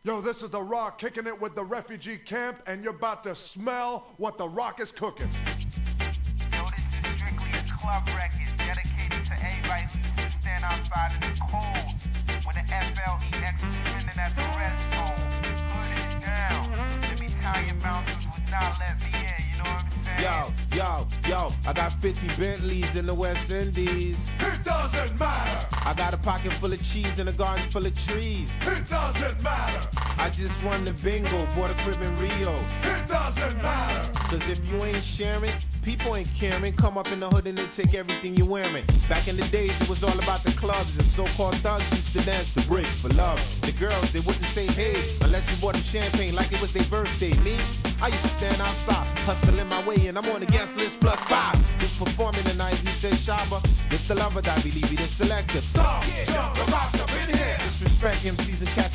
Yo, this is The Rock kicking it with the refugee camp, and you're about to smell what The Rock is cooking. Yo, this is strictly a club record dedicated to everybody who used to stand outside in the cold when the FLEX was spinning at the red zone. Hood is down. Them Italian bouncers would not let me in, you know what I'm saying? Yo, I got 50 Bentleys in the West Indies. It doesn't matter. I got a pocket full of cheese and a garden full of trees. It doesn't matter. I just won the bingo, bought a crib in Rio. It doesn't matter. Cause if you ain't sharing, people ain't caring. Come up in the hood and they take everything you're wearing. Back in the days, it was all about the clubs. And so-called thugs used to dance the break for love. The girls, they wouldn't say hey unless you bought them champagne like it was their birthday. Me, I used to stand outside, hustling my way in. I'm on the guest list plus 5. Who's performing tonight? He said Shabba. This the lover that believe he the selective. Stop, jump, The Rock's up in here. Disrespect MCs and catch